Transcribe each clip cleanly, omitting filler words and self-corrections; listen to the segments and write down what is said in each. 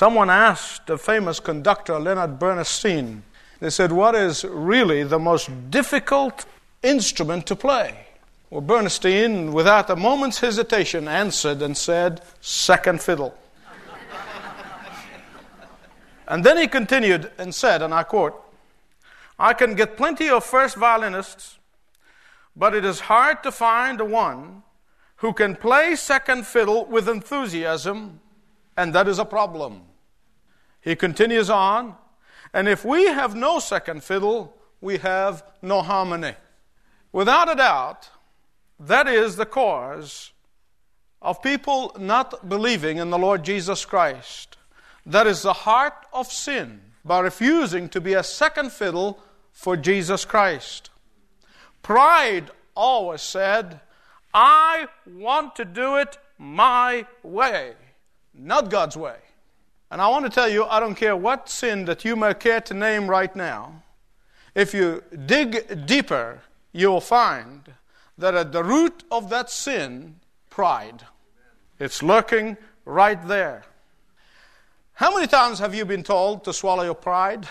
Someone asked the famous conductor Leonard Bernstein, they said, what is really the most difficult instrument to play? Well, Bernstein, without a moment's hesitation, answered and said, second fiddle. And then he continued and said, and I quote, I can get plenty of first violinists, but it is hard to find one who can play second fiddle with enthusiasm, and that is a problem. He continues on, and if we have no second fiddle, we have no harmony. Without a doubt, that is the cause of people not believing in the Lord Jesus Christ. That is the heart of sin, by refusing to be a second fiddle for Jesus Christ. Pride always said, I want to do it my way, not God's way. And I want to tell you, I don't care what sin that you may care to name right now, if you dig deeper, you'll find that at the root of that sin, pride. It's lurking right there. How many times have you been told to swallow your pride?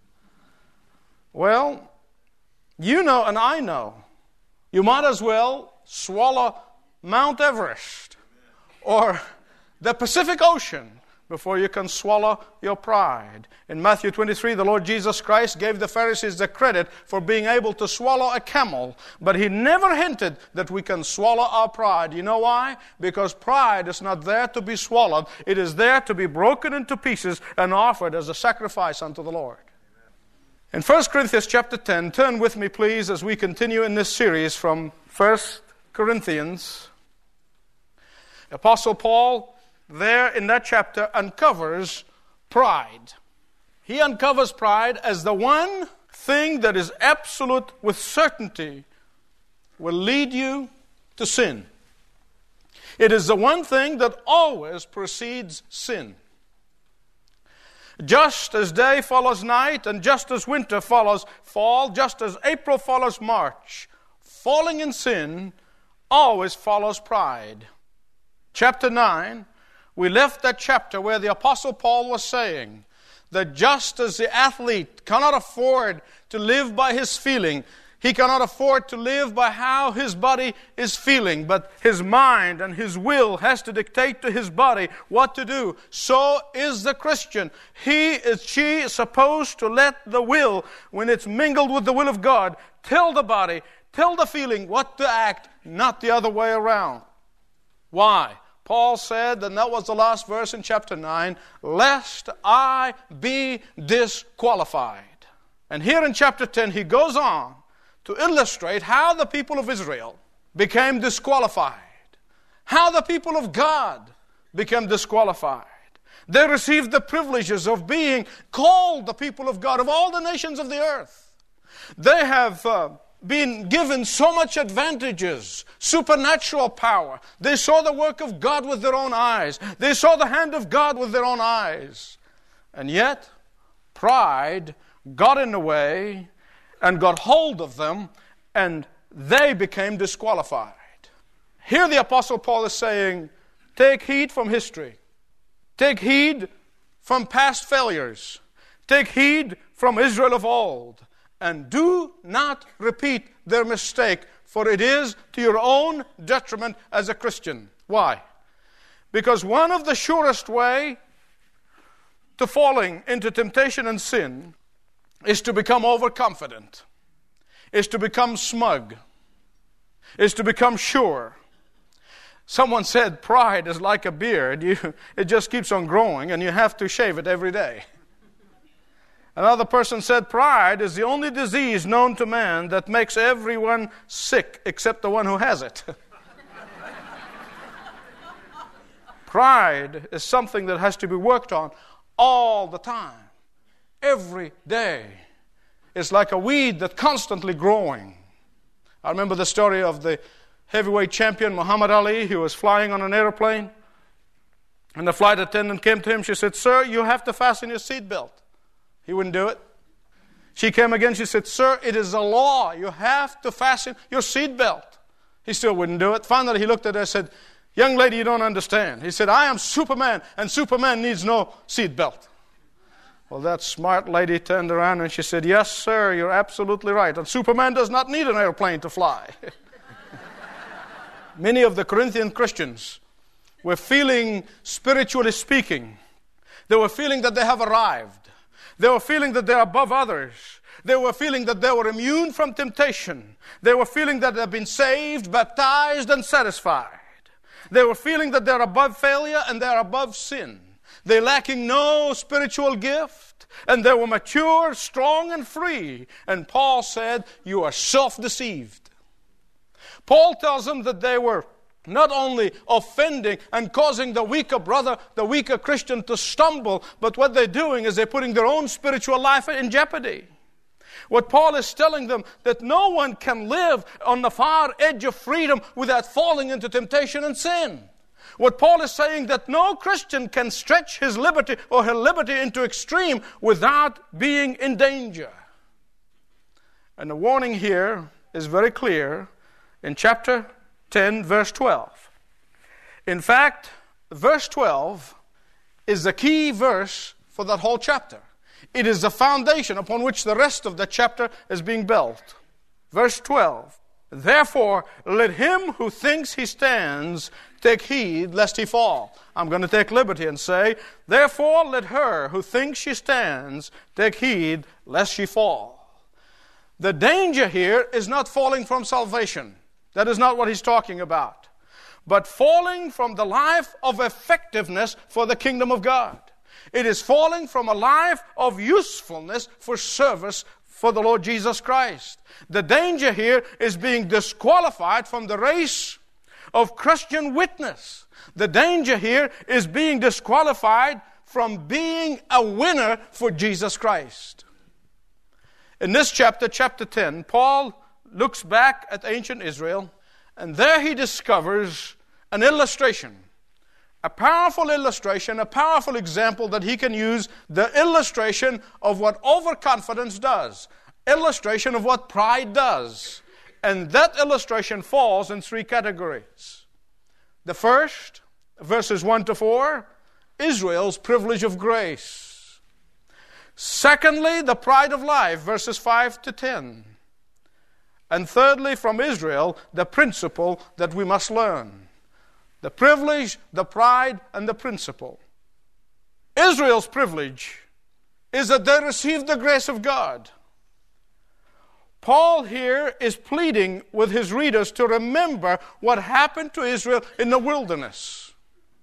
Well, you know and I know. You might as well swallow Mount Everest or the Pacific Ocean before you can swallow your pride. In Matthew 23, the Lord Jesus Christ gave the Pharisees the credit for being able to swallow a camel, but He never hinted that we can swallow our pride. You know why? Because pride is not there to be swallowed. It is there to be broken into pieces and offered as a sacrifice unto the Lord. In 1 Corinthians chapter 10, turn with me please as we continue in this series from 1 Corinthians. Apostle Paul, there in that chapter, uncovers pride. He uncovers pride as the one thing that is absolute with certainty will lead you to sin. It is the one thing that always precedes sin. Just as day follows night, and just as winter follows fall, just as April follows March, falling in sin always follows pride. Chapter 9, we left that chapter where the Apostle Paul was saying that just as the athlete cannot afford to live by his feeling, he cannot afford to live by how his body is feeling, but his mind and his will has to dictate to his body what to do. So is the Christian. She is supposed to let the will, when it's mingled with the will of God, tell the body, tell the feeling what to act, not the other way around. Why? Paul said, and that was the last verse in chapter 9, lest I be disqualified. And here in chapter 10, he goes on to illustrate how the people of Israel became disqualified, how the people of God became disqualified. They received the privileges of being called the people of God of all the nations of the earth. They have been given so much advantages, supernatural power. They saw the work of God with their own eyes. They saw the hand of God with their own eyes. And yet, pride got in the way and got hold of them, and they became disqualified. Here the Apostle Paul is saying, take heed from history. Take heed from past failures. Take heed from Israel of old. And do not repeat their mistake, for it is to your own detriment as a Christian. Why? Because one of the surest way to falling into temptation and sin is to become overconfident, is to become smug, is to become sure. Someone said pride is like a beard. It just keeps on growing and you have to shave it every day. Another person said pride is the only disease known to man that makes everyone sick except the one who has it. Pride is something that has to be worked on all the time, every day. It's like a weed that's constantly growing. I remember the story of the heavyweight champion Muhammad Ali. He was flying on an airplane, and the flight attendant came to him. She said, "Sir, you have to fasten your seatbelt." He wouldn't do it. She came again. She said, "Sir, it is a law. You have to fasten your seatbelt." He still wouldn't do it. Finally, he looked at her and said, Young lady, you don't understand. He said, I am Superman, and Superman needs no seat belt. Well, that smart lady turned around and she said, yes, sir, you're absolutely right. And Superman does not need an airplane to fly. Many of the Corinthian Christians were feeling, spiritually speaking, they were feeling that they have arrived. They were feeling that they're above others. They were feeling that they were immune from temptation. They were feeling that they've been saved, baptized, and satisfied. They were feeling that they're above failure and they're above sin. They're lacking no spiritual gift, and they were mature, strong, and free. And Paul said, you are self-deceived. Paul tells them that they were not only offending and causing the weaker brother, the weaker Christian to stumble, but what they're doing is they're putting their own spiritual life in jeopardy. What Paul is telling them, that no one can live on the far edge of freedom without falling into temptation and sin. What Paul is saying, that no Christian can stretch his liberty or her liberty into extreme without being in danger. And the warning here is very clear in chapter 10, verse 12. In fact, verse 12 is the key verse for that whole chapter. It is the foundation upon which the rest of the chapter is being built. Verse 12. Therefore, let him who thinks he stands take heed lest he fall. I'm going to take liberty and say, therefore, let her who thinks she stands take heed lest she fall. The danger here is not falling from salvation. That is not what he's talking about. But falling from the life of effectiveness for the kingdom of God. It is falling from a life of usefulness for service for the Lord Jesus Christ. The danger here is being disqualified from the race of Christian witness. The danger here is being disqualified from being a winner for Jesus Christ. In this chapter, chapter 10, Paul looks back at ancient Israel, and there he discovers an illustration. A powerful illustration, a powerful example that he can use, the illustration of what overconfidence does, illustration of what pride does. And that illustration falls in three categories. The first, verses 1 to 4, Israel's privilege of grace. Secondly, the pride of life, verses 5 to 10. And thirdly, from Israel, the principle that we must learn. The privilege, the pride, and the principle. Israel's privilege is that they received the grace of God. Paul here is pleading with his readers to remember what happened to Israel in the wilderness.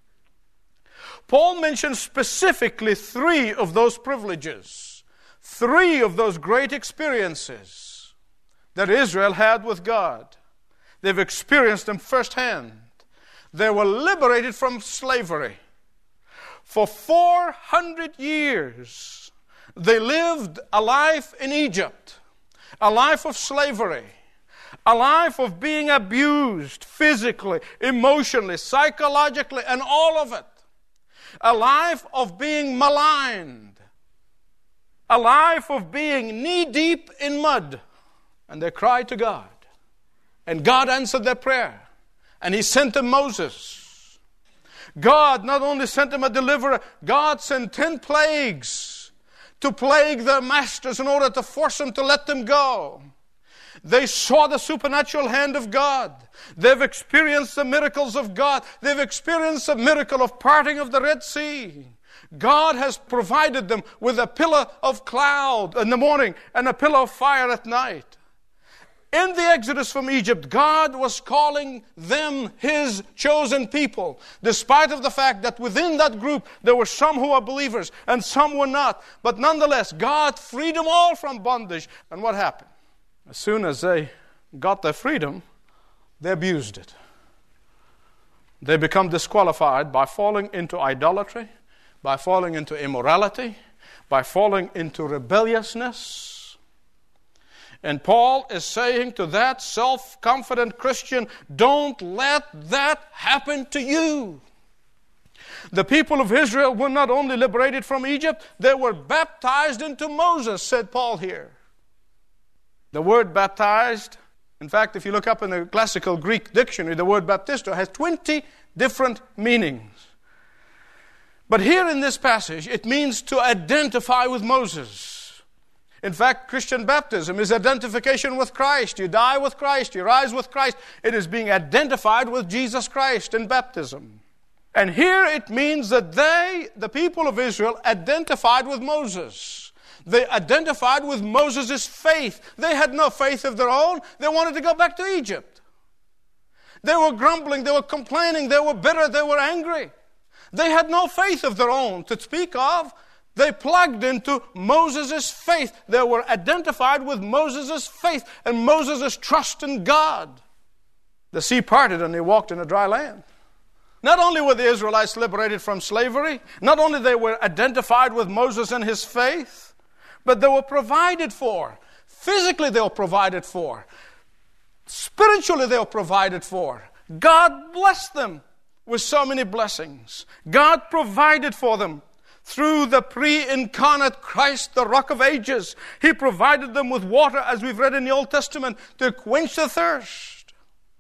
Paul mentions specifically three of those privileges, three of those great experiences that Israel had with God. They've experienced them firsthand. They were liberated from slavery. For 400 years, they lived a life in Egypt, a life of slavery, a life of being abused physically, emotionally, psychologically, and all of it. A life of being maligned, a life of being knee-deep in mud. And they cried to God, and God answered their prayer. And He sent them Moses. God not only sent them a deliverer, God sent 10 plagues to plague their masters in order to force them to let them go. They saw the supernatural hand of God. They've experienced the miracles of God. They've experienced the miracle of parting of the Red Sea. God has provided them with a pillar of cloud in the morning and a pillar of fire at night. In the exodus from Egypt, God was calling them His chosen people, despite of the fact that within that group there were some who were believers and some were not. But nonetheless, God freed them all from bondage. And what happened? As soon as they got their freedom, they abused it. They become disqualified by falling into idolatry, by falling into immorality, by falling into rebelliousness. And Paul is saying to that self-confident Christian, don't let that happen to you. The people of Israel were not only liberated from Egypt, they were baptized into Moses, said Paul here. The word baptized In fact, if you look up in the classical Greek dictionary, the word baptizo has 20 different meanings. But here in this passage, it means to identify with Moses. In fact, Christian baptism is identification with Christ. You die with Christ, you rise with Christ. It is being identified with Jesus Christ in baptism. And here it means that the people of Israel, identified with Moses. They identified with Moses' faith. They had no faith of their own. They wanted to go back to Egypt. They were grumbling, they were complaining, they were bitter, they were angry. They had no faith of their own to speak of. They plugged into Moses' faith. They were identified with Moses' faith and Moses' trust in God. The sea parted and they walked in a dry land. Not only were the Israelites liberated from slavery, not only they were identified with Moses and his faith, but they were provided for. Physically they were provided for. Spiritually they were provided for. God blessed them with so many blessings. God provided for them through the pre-incarnate Christ, the Rock of Ages. He provided them with water, as we've read in the Old Testament, to quench the thirst.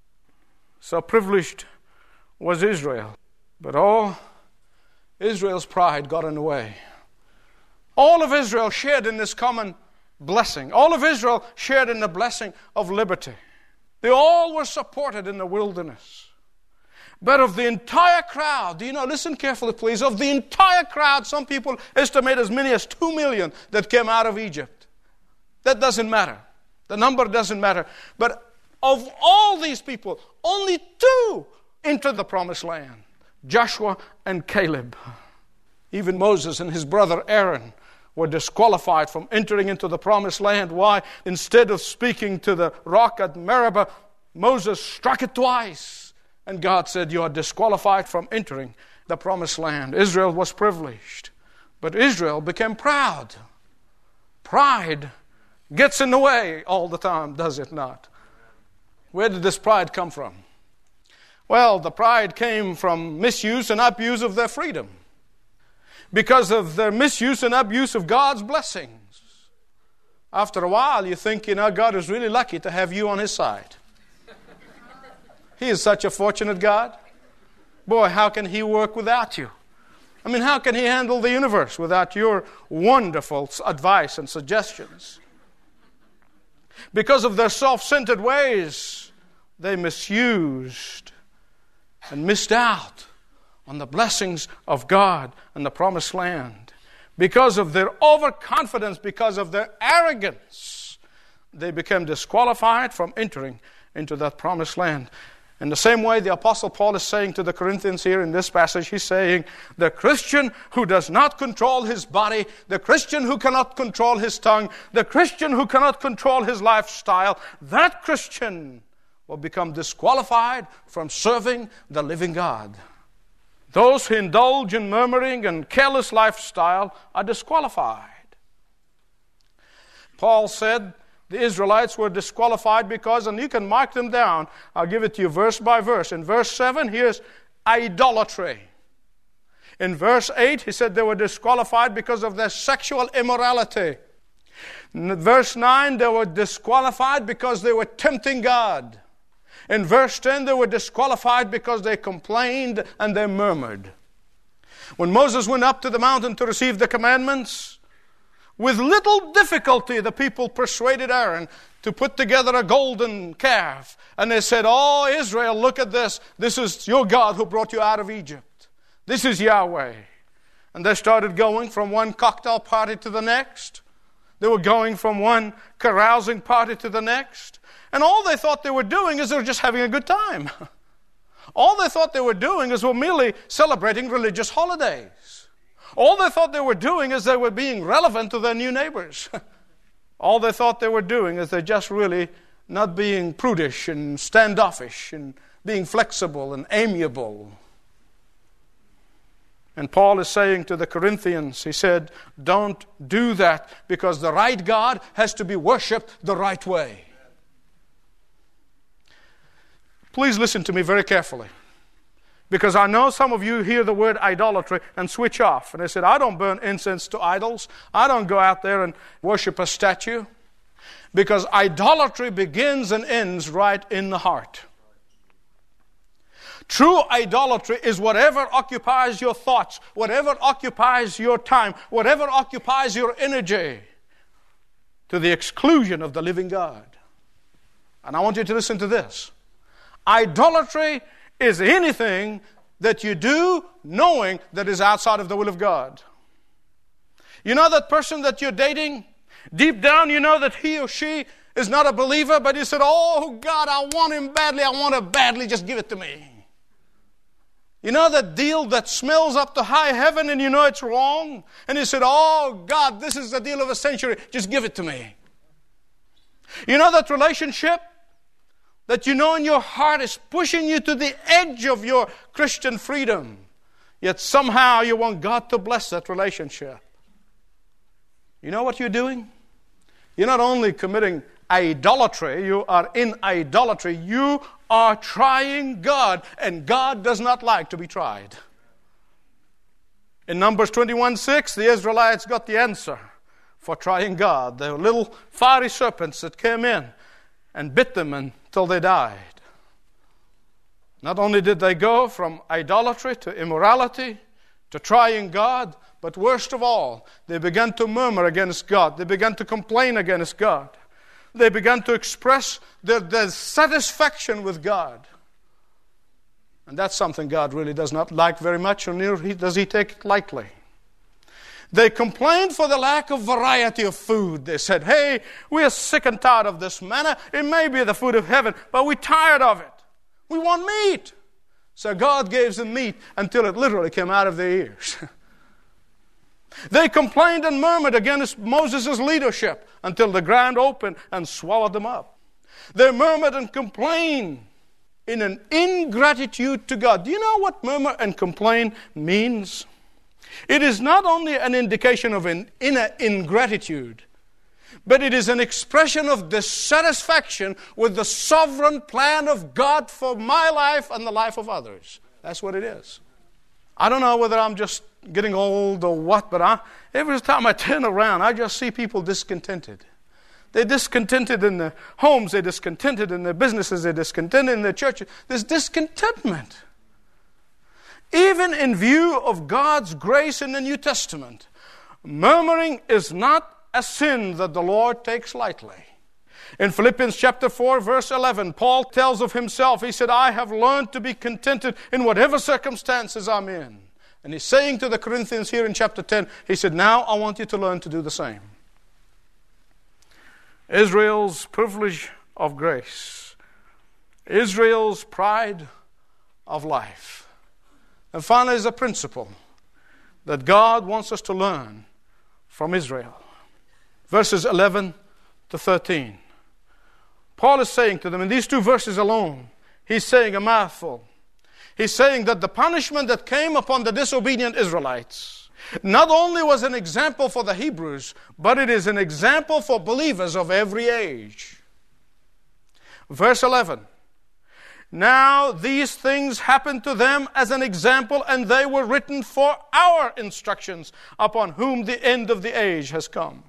So privileged was Israel. But all Israel's pride got in the way. All of Israel shared in this common blessing. All of Israel shared in the blessing of liberty. They all were supported in the wilderness. But of the entire crowd, listen carefully please, of the entire crowd, some people estimate as many as 2 million that came out of Egypt. That doesn't matter. The number doesn't matter. But of all these people, only 2 entered the promised land. Joshua and Caleb. Even Moses and his brother Aaron were disqualified from entering into the promised land. Why? Instead of speaking to the rock at Meribah, Moses struck it twice. And God said, you are disqualified from entering the promised land. Israel was privileged, but Israel became proud. Pride gets in the way all the time, does it not? Where did this pride come from? Well, the pride came from misuse and abuse of their freedom. Because of their misuse and abuse of God's blessings. After a while, you think, God is really lucky to have you on His side. He is such a fortunate God. Boy, how can He work without you? How can He handle the universe without your wonderful advice and suggestions? Because of their self-centered ways, they misused and missed out on the blessings of God and the promised land. Because of their overconfidence, because of their arrogance, they became disqualified from entering into that promised land. In the same way, the Apostle Paul is saying to the Corinthians here in this passage, he's saying, the Christian who does not control his body, the Christian who cannot control his tongue, the Christian who cannot control his lifestyle, that Christian will become disqualified from serving the living God. Those who indulge in murmuring and careless lifestyle are disqualified. Paul said, the Israelites were disqualified because, and you can mark them down, I'll give it to you verse by verse. In verse 7, here's idolatry. In verse 8, he said they were disqualified because of their sexual immorality. In verse 9, they were disqualified because they were tempting God. In verse 10, they were disqualified because they complained and they murmured. When Moses went up to the mountain to receive the commandments, with little difficulty, the people persuaded Aaron to put together a golden calf. And they said, oh, Israel, look at this. This is your God who brought you out of Egypt. This is Yahweh. And they started going from one cocktail party to the next. They were going from one carousing party to the next. And all they thought they were doing is they were just having a good time. All they thought they were doing is were merely celebrating religious holidays. All they thought they were doing is they were being relevant to their new neighbors. All they thought they were doing is they're just really not being prudish and standoffish and being flexible and amiable. And Paul is saying to the Corinthians, he said, don't do that because the right God has to be worshipped the right way. Please listen to me very carefully. Because I know some of you hear the word idolatry and switch off. And they said, I don't burn incense to idols. I don't go out there and worship a statue. Because idolatry begins and ends right in the heart. True idolatry is whatever occupies your thoughts, whatever occupies your time, whatever occupies your energy, to the exclusion of the living God. And I want you to listen to this. Idolatry is anything that you do knowing that is outside of the will of God. You know that person that you're dating? Deep down you know that he or she is not a believer, but you said, oh God, I want him badly, I want her badly, just give it to me. You know that deal that smells up to high heaven and you know it's wrong? And you said, oh God, this is the deal of a century, just give it to me. You know that relationship that you know in your heart is pushing you to the edge of your Christian freedom, yet somehow you want God to bless that relationship. You know what you're doing? You're not only committing idolatry, you are in idolatry. You are trying God, and God does not like to be tried. In Numbers 21:6, the Israelites got the answer for trying God. They were little fiery serpents that came in and bit them until they died. Not only did they go from idolatry to immorality to trying God, but worst of all, they began to murmur against God. They began to complain against God. They began to express their dissatisfaction with God. And that's something God really does not like very much, or neither does He take it lightly. They complained for the lack of variety of food. They said, hey, we are sick and tired of this manna. It may be the food of heaven, but we're tired of it. We want meat. So God gave them meat until it literally came out of their ears. They complained and murmured against Moses' leadership until the ground opened and swallowed them up. They murmured and complained in an ingratitude to God. Do you know what murmur and complain means? It is not only an indication of an inner ingratitude, but it is an expression of dissatisfaction with the sovereign plan of God for my life and the life of others. That's what it is. I don't know whether I'm just getting old or what, but every time I turn around, I just see people discontented. They're discontented in their homes, they're discontented in their businesses, they're discontented in their churches. There's discontentment. Even in view of God's grace in the New Testament, murmuring is not a sin that the Lord takes lightly. In Philippians chapter 4, verse 11, Paul tells of himself, he said, I have learned to be contented in whatever circumstances I'm in. And he's saying to the Corinthians here in chapter 10, he said, now I want you to learn to do the same. Israel's privilege of grace. Israel's pride of life. And finally, is a principle that God wants us to learn from Israel. Verses 11 to 13. Paul is saying to them, in these two verses alone, he's saying a mouthful. He's saying that the punishment that came upon the disobedient Israelites not only was an example for the Hebrews, but it is an example for believers of every age. Verse 11. Now these things happened to them as an example, and they were written for our instructions, upon whom the end of the age has come.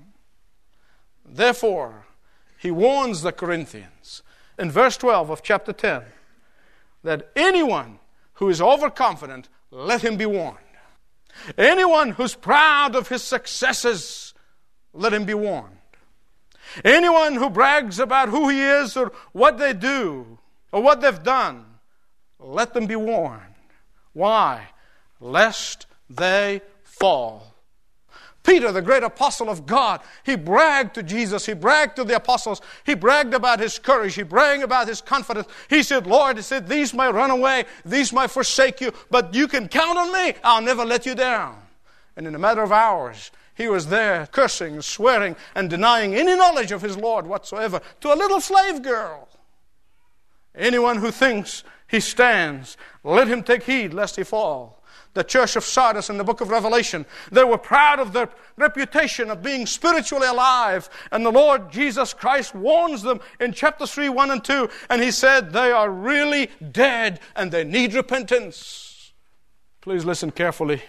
Therefore, he warns the Corinthians in verse 12 of chapter 10 that anyone who is overconfident, let him be warned. Anyone who's proud of his successes, let him be warned. Anyone who brags about who he is or what they do or what they've done, let them be warned. Why? Lest they fall. Peter, the great apostle of God, he bragged to Jesus, he bragged to the apostles, he bragged about his courage, he bragged about his confidence. He said, Lord, he said, these may run away, these may forsake you, but you can count on me, I'll never let you down. And in a matter of hours, he was there cursing, swearing, and denying any knowledge of his Lord whatsoever to a little slave girl. Anyone who thinks he stands, let him take heed lest he fall. The church of Sardis in the book of Revelation, they were proud of their reputation of being spiritually alive. And the Lord Jesus Christ warns them in chapter 3, 1 and 2. And he said they are really dead and they need repentance. Please listen carefully.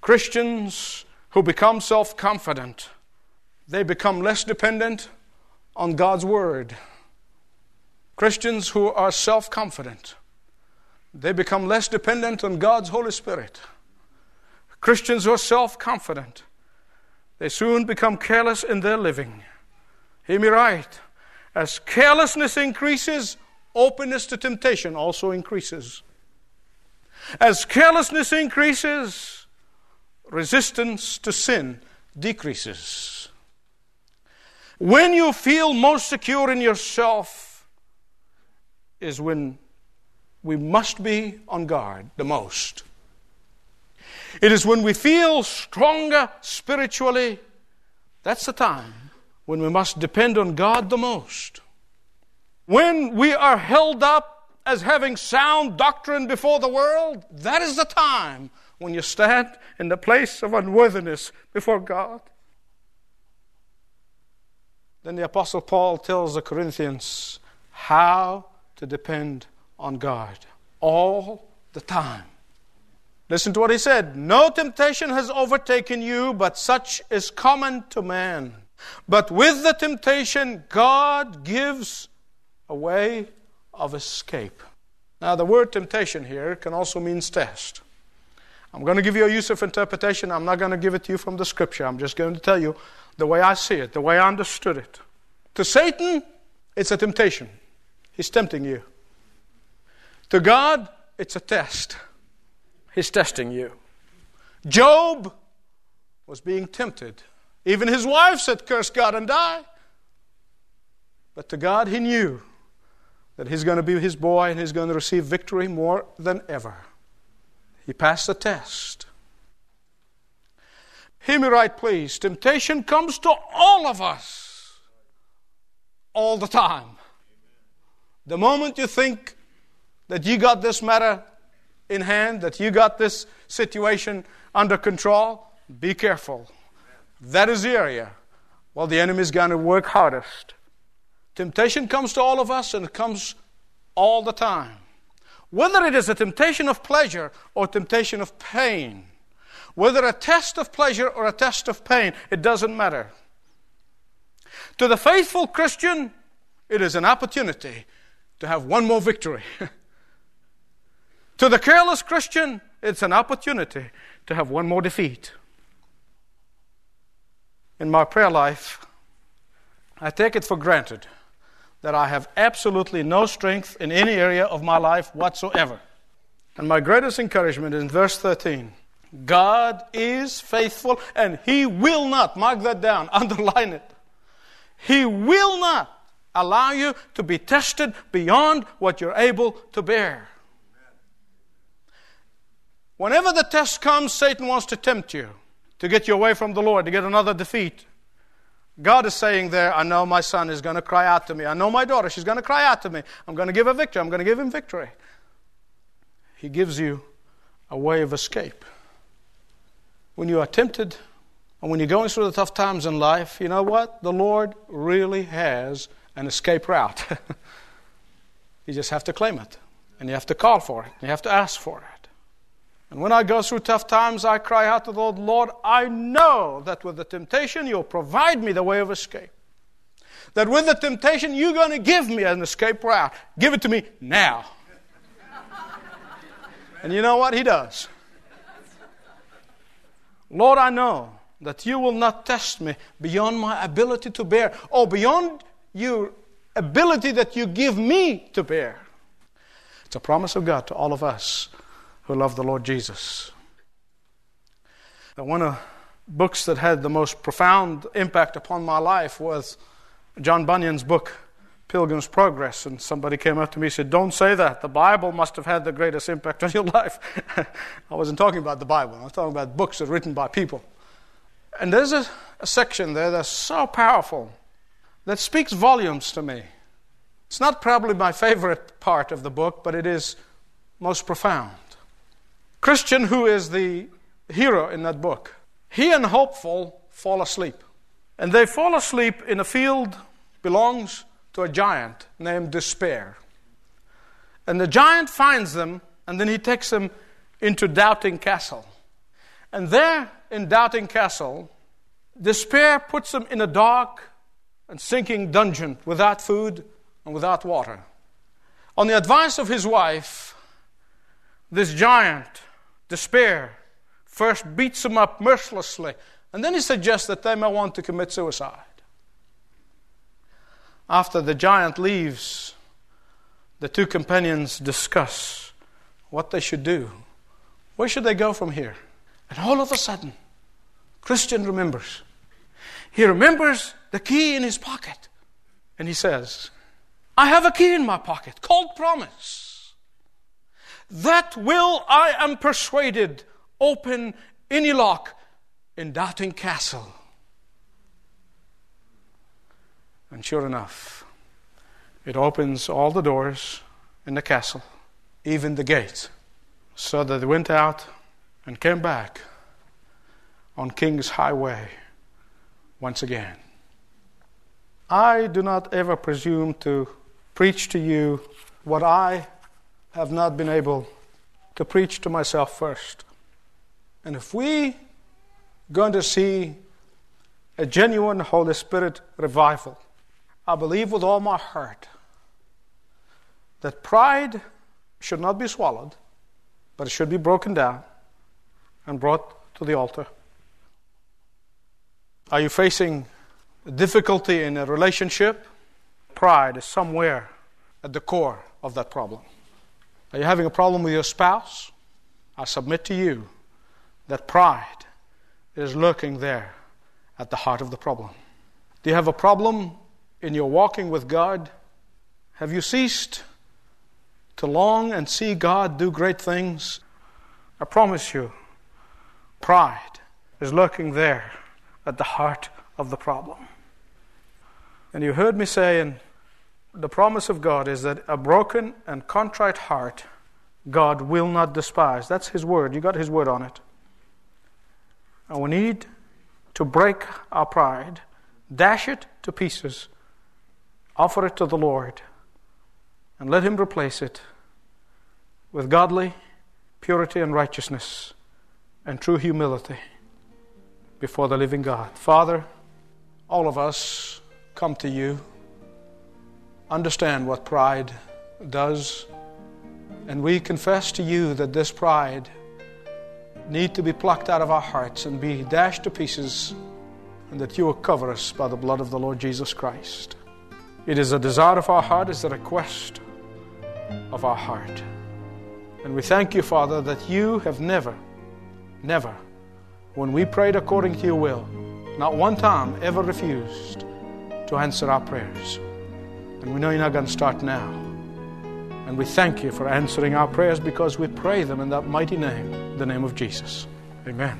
Christians who become self-confident, they become less dependent on God's Word. Christians who are self-confident, they become less dependent on God's Holy Spirit. Christians who are self-confident, they soon become careless in their living. Hear me right. As carelessness increases, openness to temptation also increases. As carelessness increases, resistance to sin decreases. When you feel most secure in yourself is when we must be on guard the most. It is when we feel stronger spiritually, that's the time when we must depend on God the most. When we are held up as having sound doctrine before the world, that is the time when you stand in the place of unworthiness before God. Then the Apostle Paul tells the Corinthians how to depend on God all the time. Listen to what he said. No temptation has overtaken you, but such is common to man. But with the temptation, God gives a way of escape. Now, the word temptation here can also mean test. I'm going to give you a use of interpretation. I'm not going to give it to you from the Scripture. I'm just going to tell you the way I see it, the way I understood it. To Satan, it's a temptation. He's tempting you. To God, it's a test. He's testing you. Job was being tempted. Even his wife said, curse God and die. But to God, he knew that he's going to be his boy and he's going to receive victory more than ever. He passed the test. Hear me right, please. Temptation comes to all of us all the time. The moment you think that you got this matter in hand, that you got this situation under control, be careful. That is the area where the enemy is going to work hardest. Temptation comes to all of us, and it comes all the time. Whether it is a temptation of pleasure or temptation of pain, whether a test of pleasure or a test of pain, it doesn't matter. To the faithful Christian, it is an opportunity to have one more victory. To the careless Christian, it's an opportunity to have one more defeat. In my prayer life, I take it for granted that I have absolutely no strength in any area of my life whatsoever. And my greatest encouragement is in verse 13. God is faithful, and He will not, mark that down, underline it. He will not allow you to be tested beyond what you're able to bear. Whenever the test comes, Satan wants to tempt you, to get you away from the Lord, to get another defeat. God is saying there, I know my son is going to cry out to me. I know my daughter, she's going to cry out to me. I'm going to give her victory. I'm going to give him victory. He gives you a way of escape. When you are tempted, and when you're going through the tough times in life, you know what? The Lord really has an escape route. You just have to claim it. And you have to call for it. You have to ask for it. And when I go through tough times, I cry out to the Lord, Lord, I know that with the temptation, you'll provide me the way of escape. That with the temptation, you're going to give me an escape route. Give it to me now. And you know what? He does. Lord, I know that you will not test me beyond my ability to bear, or beyond your ability that you give me to bear. It's a promise of God to all of us who love the Lord Jesus. One of the books that had the most profound impact upon my life was John Bunyan's book, Pilgrim's Progress. And somebody came up to me and said, don't say that. The Bible must have had the greatest impact on your life. I wasn't talking about the Bible. I was talking about books that are written by people. And there's a section there that's so powerful that speaks volumes to me. It's not probably my favorite part of the book, but it is most profound. Christian, who is the hero in that book, he and Hopeful fall asleep. And they fall asleep in a field belongs to a giant named Despair. And the giant finds them, and then he takes them into Doubting Castle. And there in Doubting Castle, Despair puts them in a dark and sinking dungeon without food and without water. On the advice of his wife, this giant, despair, first beats him up mercilessly, and then he suggests that they may want to commit suicide. After the giant leaves, the two companions discuss what they should do. Where should they go from here? And all of a sudden, Christian remembers. He remembers the key in his pocket. And he says, I have a key in my pocket called promise. That will, I am persuaded, open any lock in Doubting Castle. And sure enough, it opens all the doors in the castle, even the gate, so that they went out and came back on King's Highway once again. I do not ever presume to preach to you what I have not been able to preach to myself first. And if we going to see a genuine Holy Spirit revival, I believe with all my heart that pride should not be swallowed, but it should be broken down and brought to the altar. Are you facing difficulty in a relationship? Pride is somewhere at the core of that problem. Are you having a problem with your spouse? I submit to you that pride is lurking there at the heart of the problem. Do you have a problem in your walking with God? Have you ceased to long and see God do great things? I promise you, pride is lurking there at the heart of the problem. And you heard me saying, the promise of God is that a broken and contrite heart God will not despise. That's His word. You got His word on it. And we need to break our pride, dash it to pieces, offer it to the Lord, and let Him replace it with godly purity and righteousness and true humility before the living God. Father, all of us come to You, understand what pride does, and we confess to You that this pride need to be plucked out of our hearts and be dashed to pieces, and that You will cover us by the blood of the Lord Jesus Christ. It is a desire of our heart, it's a request of our heart. And we thank You, Father, that You have never, when we prayed according to Your will, not one time ever refused to answer our prayers. And we know You're not going to start now. And we thank You for answering our prayers because we pray them in that mighty name, the name of Jesus. Amen.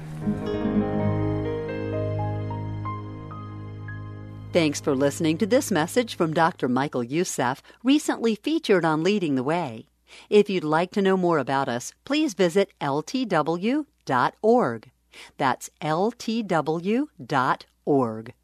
Thanks for listening to this message from Dr. Michael Youssef, recently featured on Leading the Way. If you'd like to know more about us, please visit ltw.org. That's ltw.org.